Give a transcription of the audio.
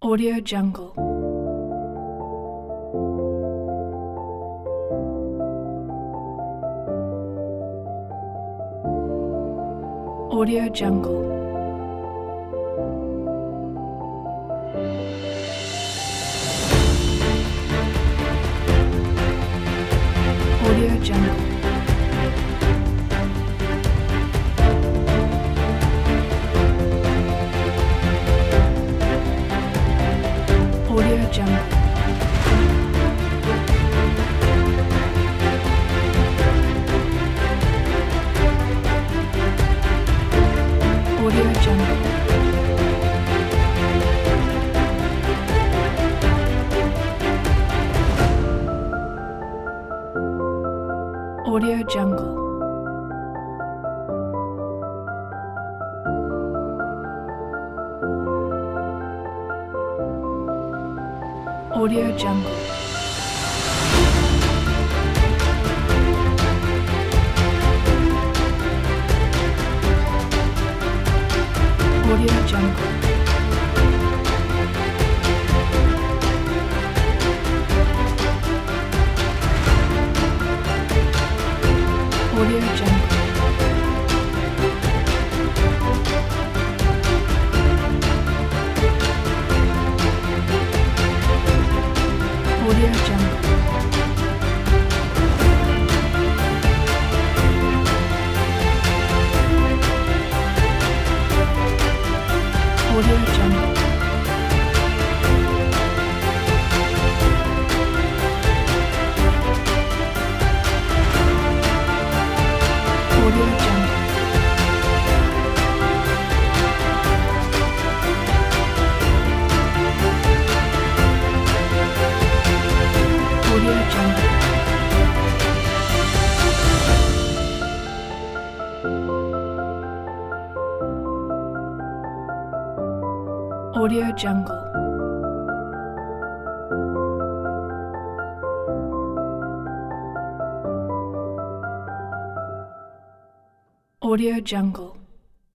Audio Jungle. Audio Jungle. Audio Jungle. Audio Jungle. Audio Jungle. Audio Jungle. Audio Jungle. Audio Jungle. Audio Jungle. Audio Jungle. Audio Jungle. Audio Jungle. Audio Jungle. Audio Jungle. Audio Jungle.